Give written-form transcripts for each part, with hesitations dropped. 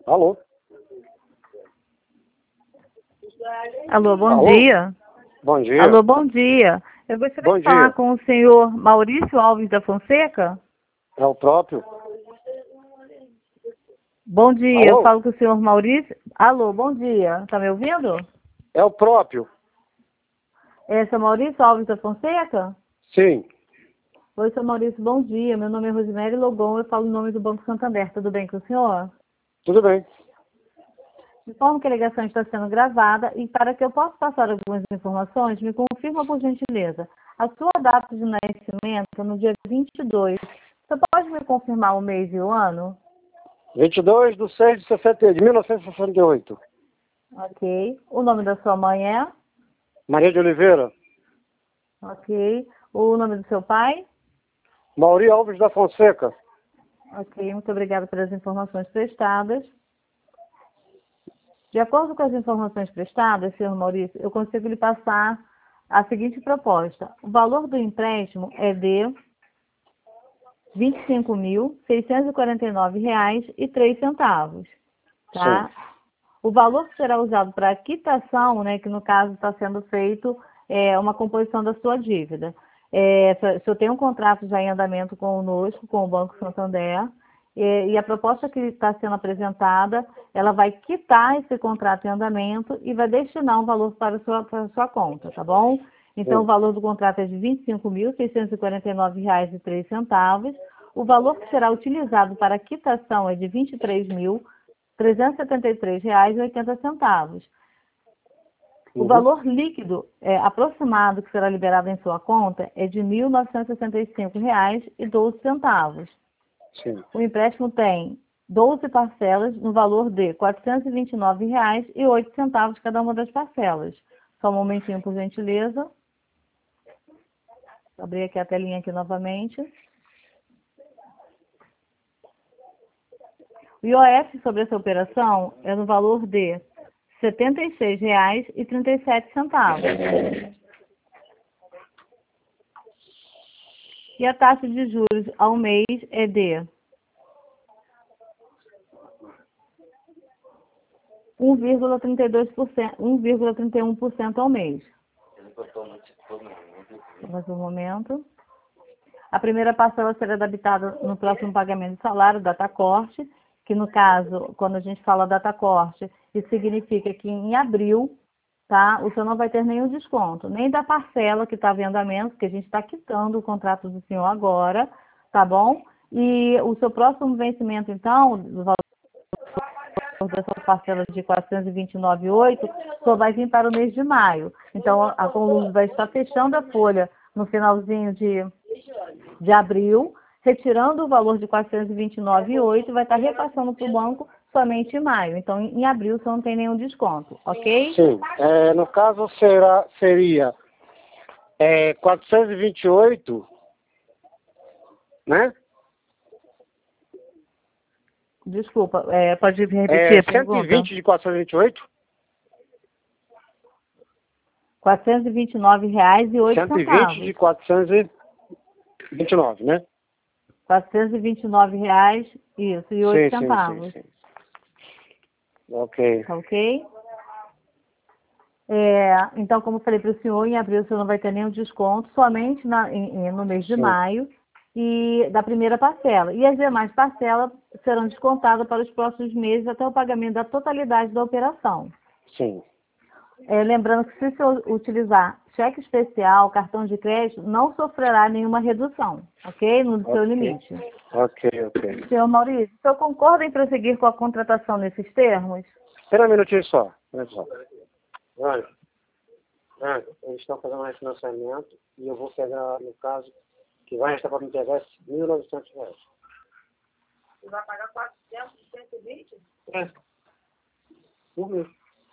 Alô? Alô, bom Alô? dia. Bom dia. Alô, bom dia. Eu gostaria Bom de falar dia. com o senhor Maurício Alves da Fonseca. É o próprio? Bom dia, eu Alô? falo com o senhor Maurício. Alô, bom dia. Tá me ouvindo? É o próprio? É, seu Maurício Alves da Fonseca? Sim. Oi, seu Maurício, bom dia. Meu nome é Rosemary Logon, eu falo em nome do Banco Santander. Tudo bem com o senhor? Tudo bem. Informo que a ligação está sendo gravada e para que eu possa passar algumas informações, me confirma por gentileza. A sua data de nascimento é no dia 22. Você pode me confirmar o mês e o ano? 22/6/1968. Ok. O nome da sua mãe é? Maria de Oliveira. Ok. O nome do seu pai? Mauri Alves da Fonseca. Ok. Muito obrigada pelas informações prestadas. De acordo com as informações prestadas, senhor Maurício, eu consigo lhe passar a seguinte proposta. O valor do empréstimo é de R$ 25.649,03, Sim. tá? O valor que será usado para a quitação, né, que no caso está sendo feito uma composição da sua dívida. Se eu tenho um contrato já em andamento conosco, com o Banco Santander, e a proposta que está sendo apresentada, ela vai quitar esse contrato em andamento e vai destinar um valor para a sua conta, tá bom? Então, o Sim. valor do contrato é de R$ 25.649,03. O valor que será utilizado para a quitação é de R$ 23.373,80. O Uhum. valor líquido aproximado que será liberado em sua conta é de R$ 1.965,12. Sim. O empréstimo tem 12 parcelas no valor de R$ 429,08 cada uma das parcelas. Só um momentinho, por gentileza. Vou abrir aqui a telinha aqui novamente. O IOF sobre essa operação é no valor de R$ 76,37. E a taxa de juros ao mês é de 1,32%, 1,31% ao mês. Mais um momento. A primeira parcela será debitada no próximo pagamento de salário, data-corte, que no caso, quando a gente fala data-corte, isso significa que em abril, tá, o senhor não vai ter nenhum desconto, nem da parcela que está em andamento, que a gente está quitando o contrato do senhor agora, tá bom? E o seu próximo vencimento, então, do valor dessas parcelas de 429,8, só vai vir para o mês de maio. Então, a Conluz vai estar fechando a folha no finalzinho de abril, retirando o valor de 429,8 e vai estar repassando para o banco somente em maio. Então, em abril você não tem nenhum desconto, ok? Sim. No caso seria 428, né? Desculpa, pode repetir a pergunta? 120 de 428? R$ 120 de R$ 429, né? 429 reais, isso, e 8 Sim, sim, sim, centavos, sim. Ok. tá ok? Então, como eu falei para o senhor, em abril você não vai ter nenhum desconto, somente no mês de Sim. maio e da primeira parcela. E as demais parcelas serão descontadas para os próximos meses até o pagamento da totalidade da operação. Sim. Lembrando que se o senhor utilizar cheque especial, cartão de crédito, não sofrerá nenhuma redução, ok? No seu limite. Ok. Senhor Maurício, o senhor concorda em prosseguir com a contratação nesses termos? Espera um minutinho só. Olha, eles estão fazendo um refinanciamento e eu vou pegar, no caso, que vai restar para me pegar R$ 1.900. Você vai pagar 420? É. Por mês.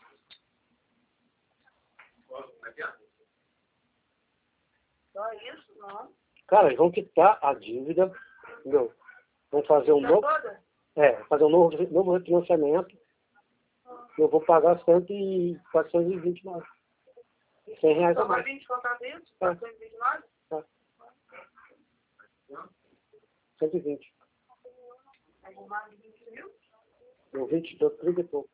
Só isso, não? Cara, eles vão quitar a dívida, entendeu? Vão fazer um novo... fazer um novo refinanciamento. Eu vou pagar 429. R$ 100 a mais. 20 contra isso? 429? 120. Mais de 20 mil? Deu 20, deu 30 e pouco.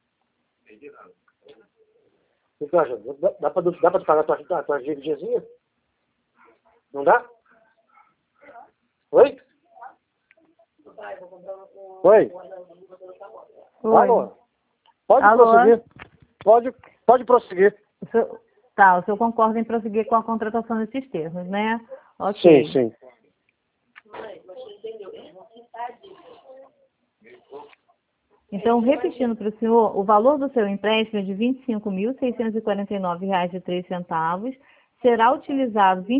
O que tu acha? Dá pra tu pagar a tua dívidazinha? Não dá? Oi? Oi? Oi. Alô? Pode Alô? prosseguir. Pode prosseguir. O senhor concorda em prosseguir com a contratação desses termos, né? Ok. Sim. Então, repetindo para o senhor, o valor do seu empréstimo é de R$ 25.649,03. Será utilizado R$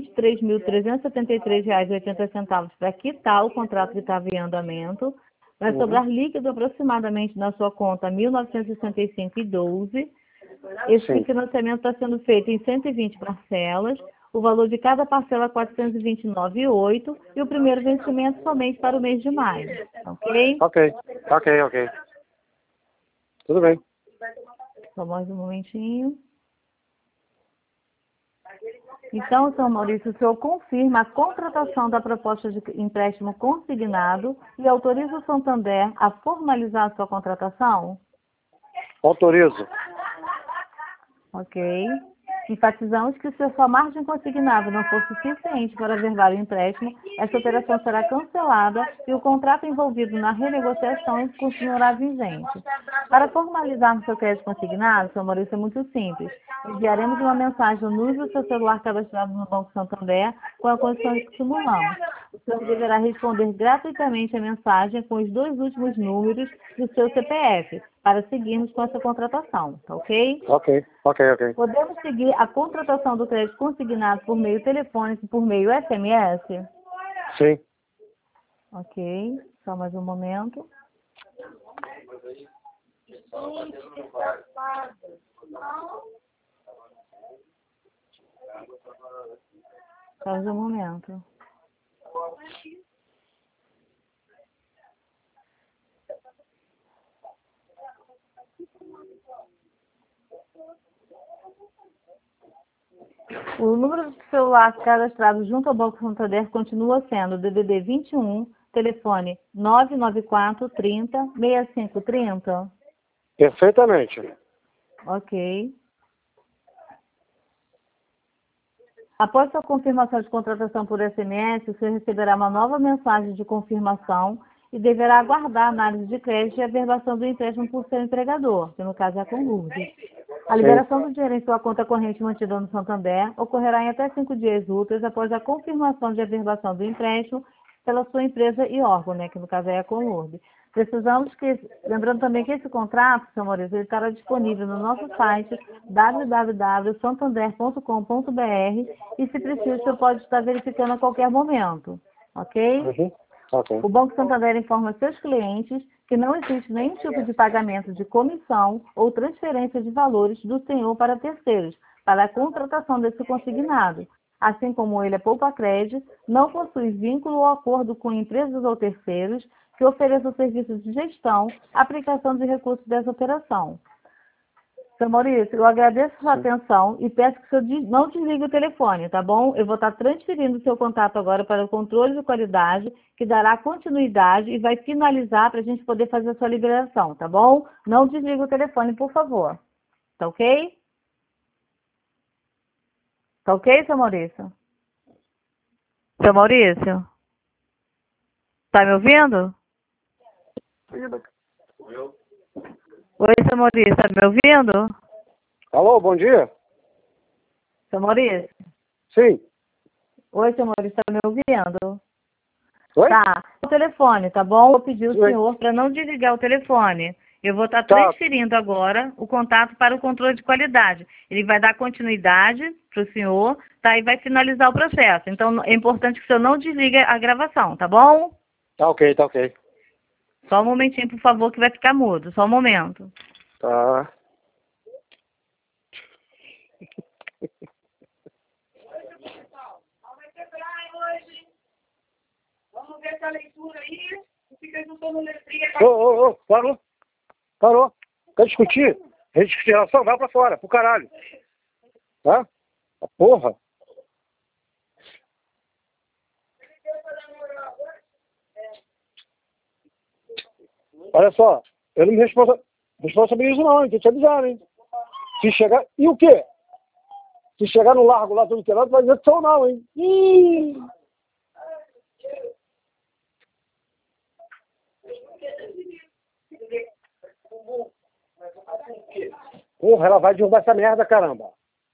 23.373,80 para quitar o contrato que estava em andamento. Vai sobrar líquido aproximadamente na sua conta R$ 1.965,12. Esse financiamento está sendo feito em 120 parcelas. O valor de cada parcela é R$ 429,08 e o primeiro vencimento somente para o mês de maio. Ok? Ok. Tudo bem. Só mais um momentinho. Então, senhor Maurício, o senhor confirma a contratação da proposta de empréstimo consignado e autoriza o Santander a formalizar a sua contratação? Autorizo. Ok. Enfatizamos que se a sua margem consignada não for suficiente para averbar o empréstimo, essa operação será cancelada e o contrato envolvido na renegociação continuará vigente. Para formalizar o seu crédito consignado, senhor Maurício, é muito simples. Enviaremos uma mensagem no uso do seu celular cadastrado no Banco Santander com a condição que simulamos. O senhor deverá responder gratuitamente a mensagem com os 2 últimos números do seu CPF para seguirmos com essa contratação, tá ok? Ok. Podemos seguir a contratação do crédito consignado por meio telefônico e por meio SMS? Sim. Ok, só mais um momento. Só mais um momento. O número de celular cadastrado junto ao Banco Santander continua sendo DDD 21, telefone 994 30 6530. Perfeitamente. Ok. Após sua confirmação de contratação por SMS, o senhor receberá uma nova mensagem de confirmação e deverá aguardar a análise de crédito e a averbação do empréstimo por seu empregador, que no caso é a Conlurdes. A liberação do dinheiro em sua conta corrente mantida no Santander ocorrerá em até 5 dias úteis após a confirmação de averbação do empréstimo pela sua empresa e órgão, né, que no caso é a Conlurdes. Lembrando também que esse contrato, senhor Maurício, ele estará disponível no nosso site www.santander.com.br e, se preciso, você pode estar verificando a qualquer momento, ok? Ok. O Banco Santander informa seus clientes que não existe nenhum tipo de pagamento de comissão ou transferência de valores do senhor para terceiros, para a contratação desse consignado. Assim como ele é poupa-crédito, não possui vínculo ou acordo com empresas ou terceiros que ofereçam serviços de gestão, aplicação de recursos dessa operação. Seu Maurício, eu agradeço a sua atenção e peço que o senhor não desligue o telefone, tá bom? Eu vou estar transferindo o seu contato agora para o controle de qualidade, que dará continuidade e vai finalizar para a gente poder fazer a sua liberação, tá bom? Não desligue o telefone, por favor. Tá ok? Tá ok, seu Maurício? Seu Maurício? Tá me ouvindo? Oi, seu Maurício, tá me ouvindo? Alô, bom dia. Seu Maurício? Sim. Oi, seu Maurício, tá me ouvindo? Oi? Tá, o telefone, tá bom? Vou pedir ao Oi. senhor para não desligar o telefone. Eu vou estar Tá. transferindo agora o contato para o controle de qualidade. Ele vai dar continuidade para o senhor, tá? E vai finalizar o processo. Então, é importante que o senhor não desligue a gravação, tá bom? Tá ok. Só um momentinho, por favor, que vai ficar mudo. Só um momento. Tá. Vamos ver essa leitura aí. Fica juntando letrinha. Parou. Quer discutir? Rediscutir vai pra fora, pro caralho. Tá? A porra. Olha só. Eu não me responsabilizo não, hein? Tem que te avisar, hein? Se chegar... E o quê? Se chegar no largo lá tudo quebrado, vai dizer que sou não, hein? Ih! Porra, ela vai derrubar essa merda, caramba.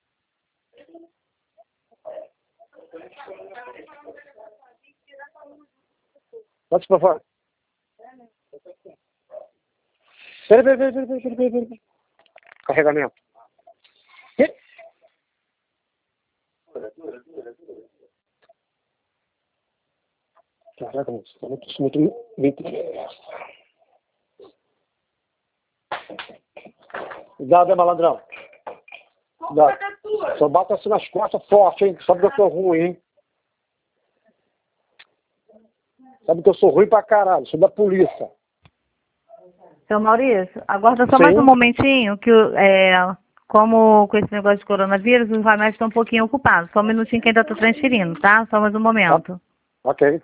Bota isso pra fora. Peraí. Carregamento. Que? Caraca, moço, tá muito... Cuidado, malandrão. Cuidado. Só bata assim nas costas forte, hein? Sabe que eu sou ruim, hein? Sabe que eu sou ruim pra caralho, sou da polícia. Seu Maurício, aguarda só Sim. mais um momentinho, que como com esse negócio de coronavírus, os remédios estão um pouquinho ocupados. Só um minutinho que ainda estou transferindo, tá? Só mais um momento. Ok.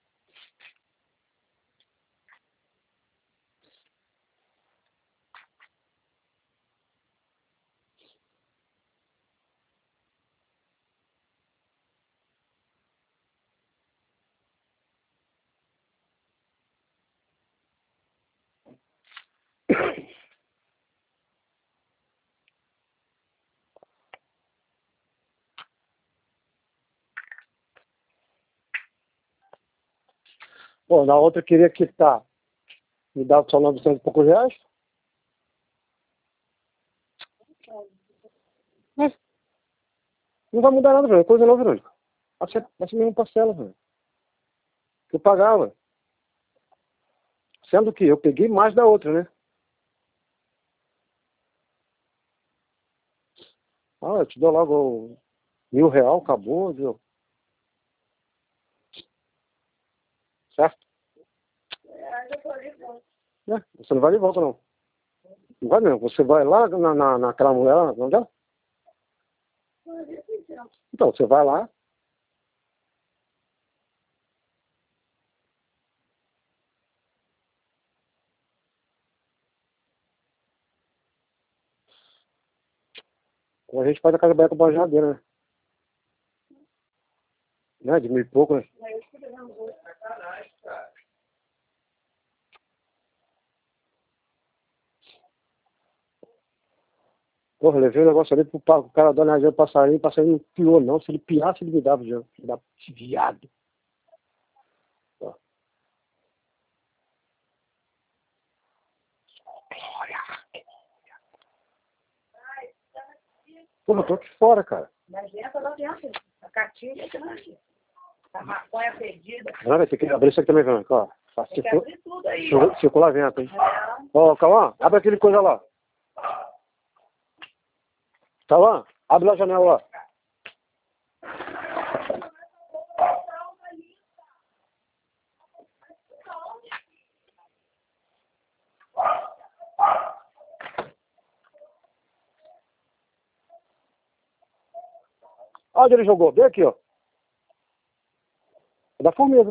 Pô, na outra eu queria quitar. Me dá só 900 e poucos reais. Mas não vai mudar nada, velho. Coisa não, Verônica. Vai ser mesmo parcela, velho. Que eu pagava. Sendo que eu peguei mais da outra, né? Ah, eu te dou logo R$ 1.000, acabou, viu? Certo? Você não vai de volta, não. Não vai mesmo. Você vai lá naquela mulher lá, onde é? Então, você vai lá. Ou a gente faz a casa banha com uma geladeira, né? Né? De 1.000 e pouco, né? Porra, eu levei o negócio ali pro cara dar na passarinho, o passarinho não piou, não. Se ele piasse, ele me dava já. Esse viado. Ó. Porra, eu tô aqui fora, cara. Mas entra lá dentro. A cartilha é grande. A maconha perdida. Não, vai ter que abrir isso aqui também, Verônica, ó. Tem que abrir tudo aí, ó. Circula vento, hein? Ó, Cauã, abre aquele coisa lá. Cauã, abre lá a janela lá. Olha onde ele jogou. Vem aqui, ó. É da formiga.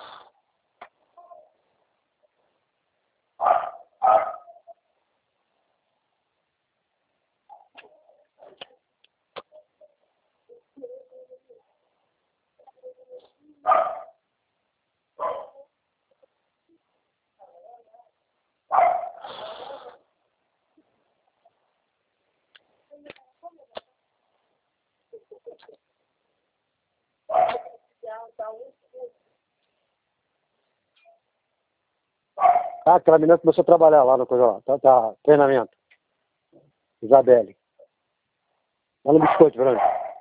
Ah, aquela menina começou a trabalhar lá no coisa lá. Tá, treinamento. Isabelle. Lá no biscoito, Verônica.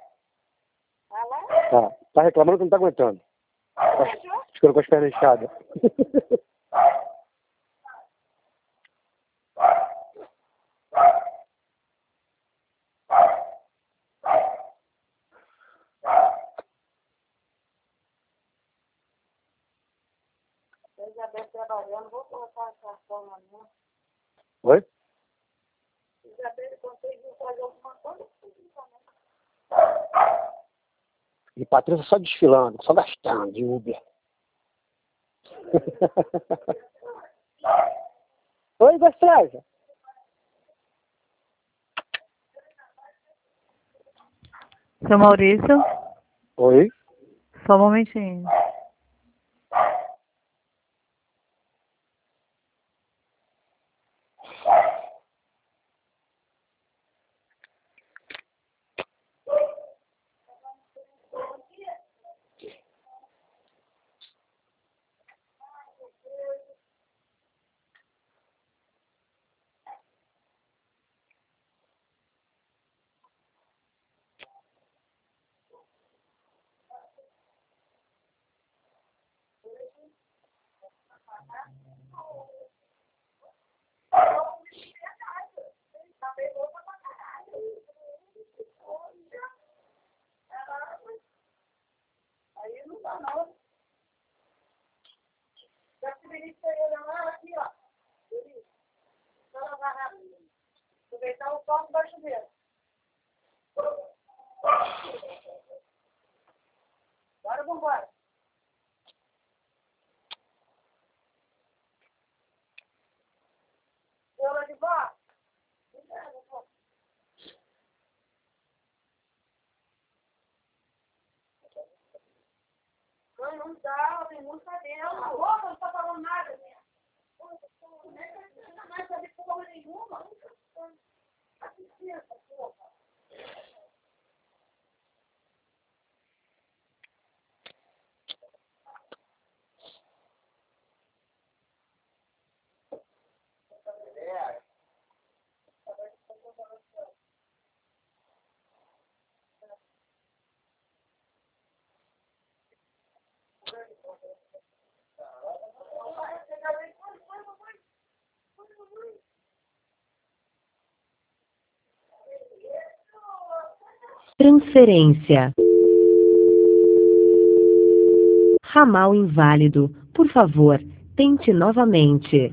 Tá reclamando que não tá aguentando. Ficando com as pernas inchadas. Isabel trabalhando, vou colocar essa forma minha. Oi? Isabel conseguiu fazer alguma coisa. E Patrícia só desfilando, só gastando de Uber. Oi, gostosa. Seu Maurício, Oi. só um momentinho. Aí não dá, não. Já que o Benito foi lá, aqui, ó. Benito, só lavar rápido. Aproveitar o copo da chuveira. Bora, vambora. Eu lá de volta. Não dá, tem música dentro. A boca não tá falando nada, né? Não vai saber porra nenhuma. Assistir essa porra. Transferência. Ramal inválido. Por favor, tente novamente.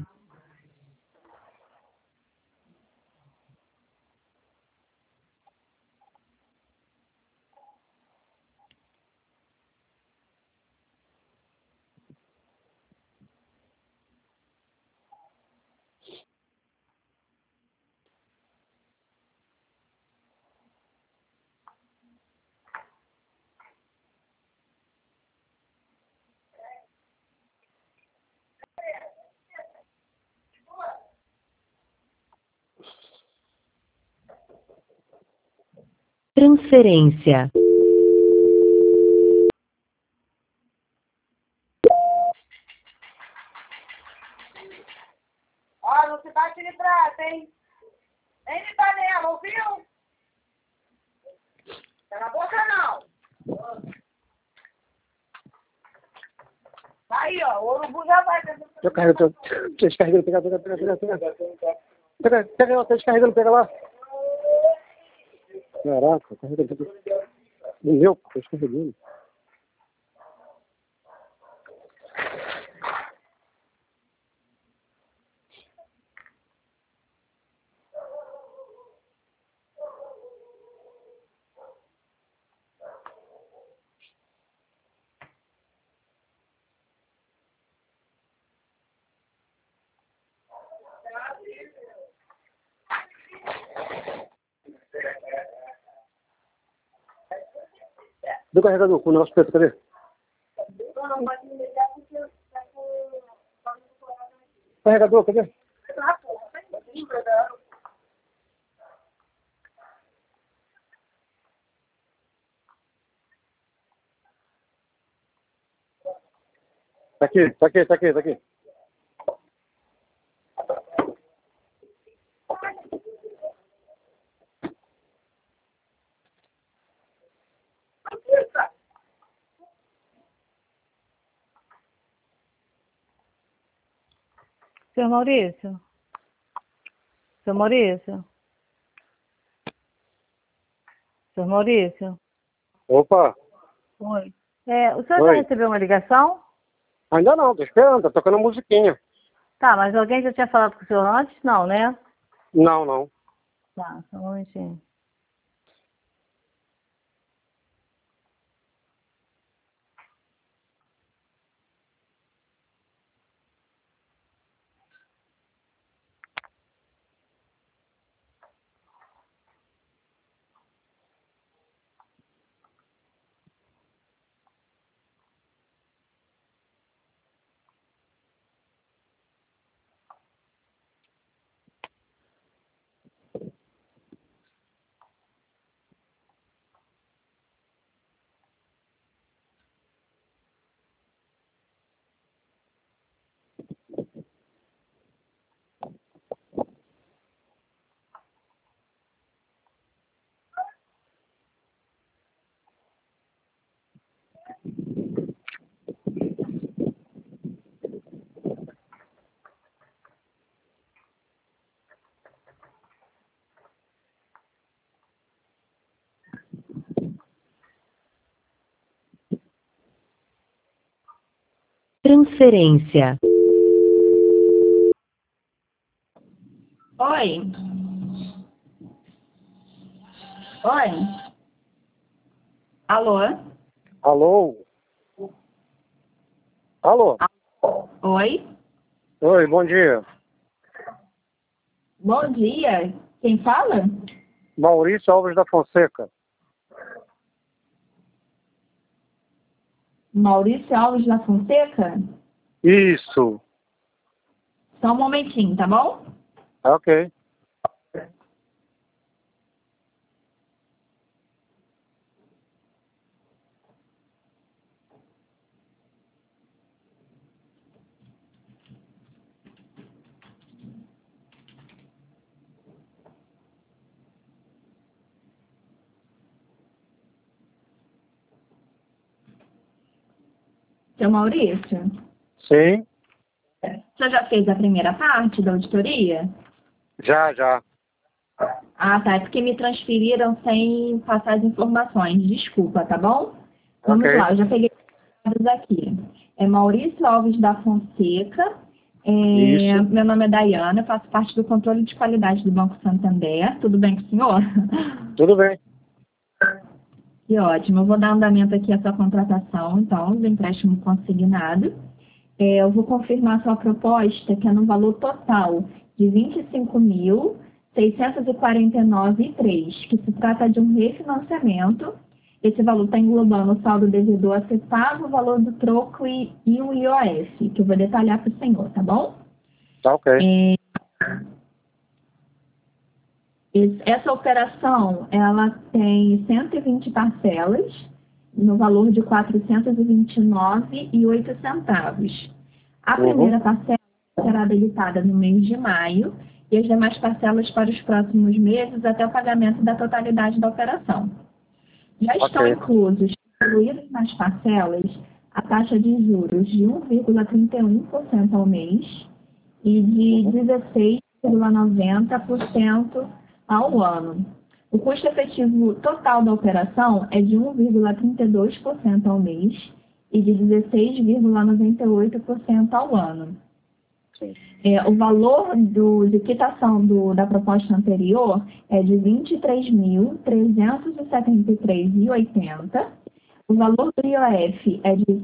Transferência. Ó, não se bate de prato, hein? Nem de panela, ouviu? Tá na boca, não. Aí, ó, o urubu já vai. Tô carregando, tô descarregando, pega. Pega lá, tô descarregando, pega lá. Caraca, carregando. Meu, tô descarregando. Do carregador, com o nosso preto, cadê? Não pode me deixar porque eu tá com... Carregador, cadê? Ah, porra, tá aqui, Tá aqui. Seu Maurício? Seu Maurício? Seu Maurício? Opa, Oi. O senhor já oi. recebeu uma ligação? Ainda não, tô esperando, tá tocando musiquinha. Tá, mas alguém já tinha falado com o senhor antes? Não, né? Não. Tá, só um momentinho. Transferência. Oi. Oi. Alô? Alô? Alô? Oi. Oi, bom dia. Bom dia. Quem fala? Maurício Alves da Fonseca. Maurício Alves da Fonseca? Isso. Só um momentinho, tá bom? Ok. Seu Maurício, Sim, você já fez a primeira parte da auditoria? já. Ah, tá. É porque me transferiram sem passar as informações. Desculpa, tá bom? Vamos Ok. lá, eu já peguei os dados aqui. É Maurício Alves da Fonseca. Isso. Meu nome é Dayana, eu faço parte do controle de qualidade do Banco Santander. Tudo bem com o senhor? Tudo bem. Que ótimo. Eu vou dar andamento aqui à sua contratação, então, do empréstimo consignado. Eu vou confirmar a sua proposta, que é no valor total de R$ 25.649,03, que se trata de um refinanciamento. Esse valor está englobando o saldo devedor a ser pago, o valor do troco e o IOF, que eu vou detalhar para o senhor, tá bom? Tá ok. Essa operação, ela tem 120 parcelas, no valor de R$ 429,08. A primeira parcela será debitada no mês de maio e as demais parcelas para os próximos meses até o pagamento da totalidade da operação. Já estão incluídas nas parcelas a taxa de juros de 1,31% ao mês e de 16,90% ao ano. O custo efetivo total da operação é de 1,32% ao mês e de 16,98% ao ano. O valor de quitação da proposta anterior é de R$ 23.373,80. O valor do IOF é de R$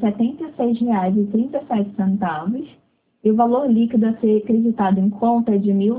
76,37 e o valor líquido a ser acreditado em conta é de R$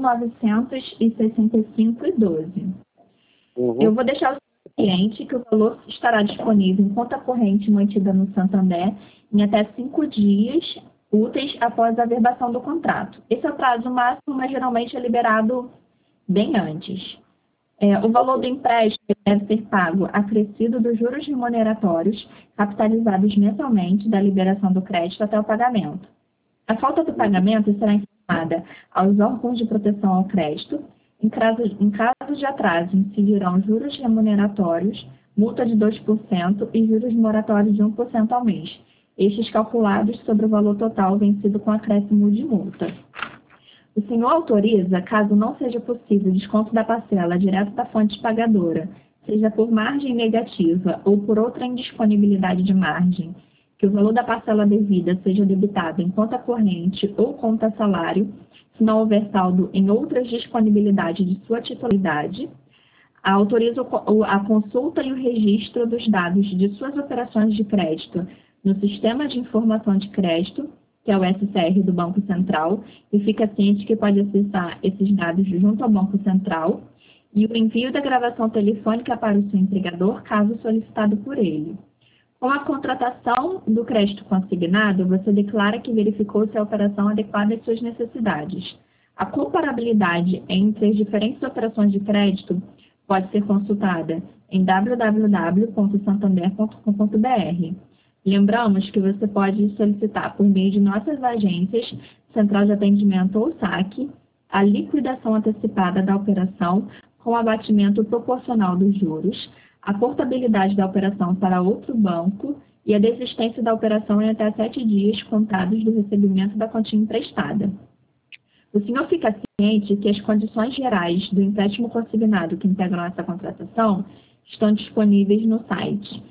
1.965,12. Eu vou deixar o cliente que o valor estará disponível em conta corrente mantida no Santander em até 5 dias úteis após a averbação do contrato. Esse é o prazo máximo, mas geralmente é liberado bem antes. O valor do empréstimo deve ser pago acrescido dos juros remuneratórios capitalizados mensalmente da liberação do crédito até o pagamento. A falta do pagamento será informada aos órgãos de proteção ao crédito. Em caso de atraso, incidirão juros remuneratórios, multa de 2% e juros moratórios de 1% ao mês. Estes calculados sobre o valor total vencido com acréscimo de multa. O senhor autoriza, caso não seja possível desconto da parcela direto da fonte pagadora, seja por margem negativa ou por outra indisponibilidade de margem, que o valor da parcela devida seja debitado em conta corrente ou conta salário, se não houver saldo em outras disponibilidades de sua titularidade, autoriza a consulta e o registro dos dados de suas operações de crédito no Sistema de Informação de Crédito, que é o SCR do Banco Central, e fica ciente que pode acessar esses dados junto ao Banco Central, e o envio da gravação telefônica para o seu empregador, caso solicitado por ele. Com a contratação do crédito consignado, você declara que verificou se a operação adequada às suas necessidades. A comparabilidade entre as diferentes operações de crédito pode ser consultada em www.santander.com.br. Lembramos que você pode solicitar por meio de nossas agências, Central de Atendimento ou SAC, a liquidação antecipada da operação com abatimento proporcional dos juros, a portabilidade da operação para outro banco e a desistência da operação em até 7 dias contados do recebimento da quantia emprestada. O senhor fica ciente que as condições gerais do empréstimo consignado que integram essa contratação estão disponíveis no site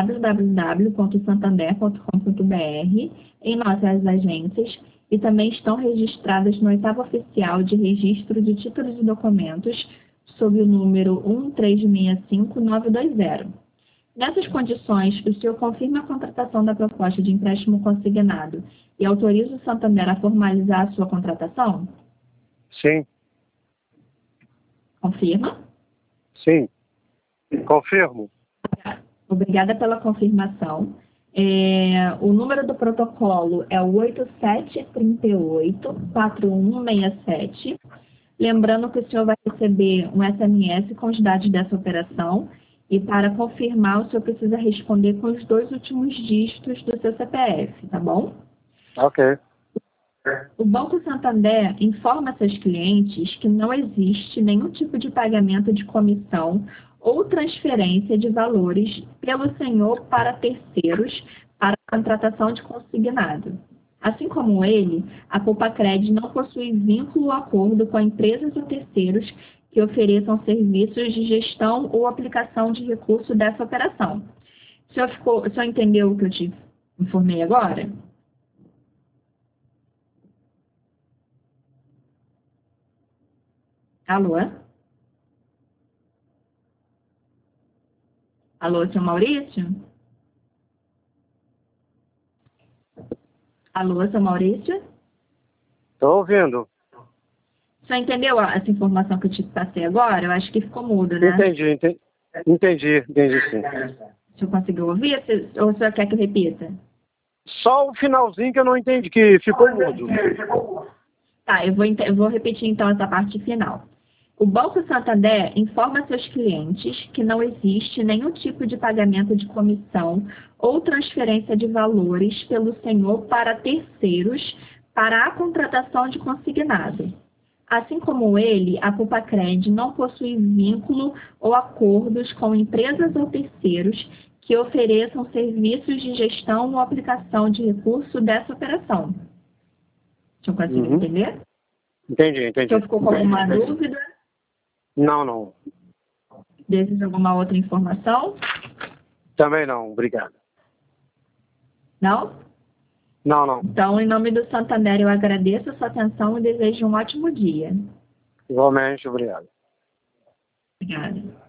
www.santander.com.br, em nossas agências, e também estão registradas no 8º Oficial de Registro de Títulos e Documentos, sob o número 1365920. Nessas condições, o senhor confirma a contratação da proposta de empréstimo consignado e autoriza o Santander a formalizar a sua contratação? Sim. Confirma? Sim. Confirmo. Obrigada pela confirmação. O número do protocolo é o 8738-4167. Lembrando que o senhor vai receber um SMS com os dados dessa operação e para confirmar o senhor precisa responder com os 2 últimos dígitos do seu CPF, tá bom? Ok. O Banco Santander informa seus clientes que não existe nenhum tipo de pagamento de comissão ou transferência de valores pelo senhor para terceiros para a contratação de consignado. Assim como ele, a Poupa-Cred não possui vínculo ou acordo com empresas ou terceiros que ofereçam serviços de gestão ou aplicação de recurso dessa operação. O senhor entendeu o que eu te informei agora? Alô? Alô, seu Maurício? Alô, seu Maurício? Estou ouvindo. O senhor entendeu essa informação que eu te passei agora? Eu acho que ficou mudo, né? Entendi sim. O senhor conseguiu ouvir ou o senhor quer que eu repita? Só o finalzinho que eu não entendi, que ficou mudo. Tá, eu vou repetir então essa parte final. O Banco Santander informa seus clientes que não existe nenhum tipo de pagamento de comissão ou transferência de valores pelo senhor para terceiros para a contratação de consignado. Assim como ele, a Poupa-Cred não possui vínculo ou acordos com empresas ou terceiros que ofereçam serviços de gestão ou aplicação de recurso dessa operação. Deixa eu conseguir entender? Entendi. O senhor ficou com alguma dúvida? Não. Deseja alguma outra informação? Também não, obrigado. Não? Não. Então, em nome do Santander, eu agradeço a sua atenção e desejo um ótimo dia. Igualmente, obrigado. Obrigada.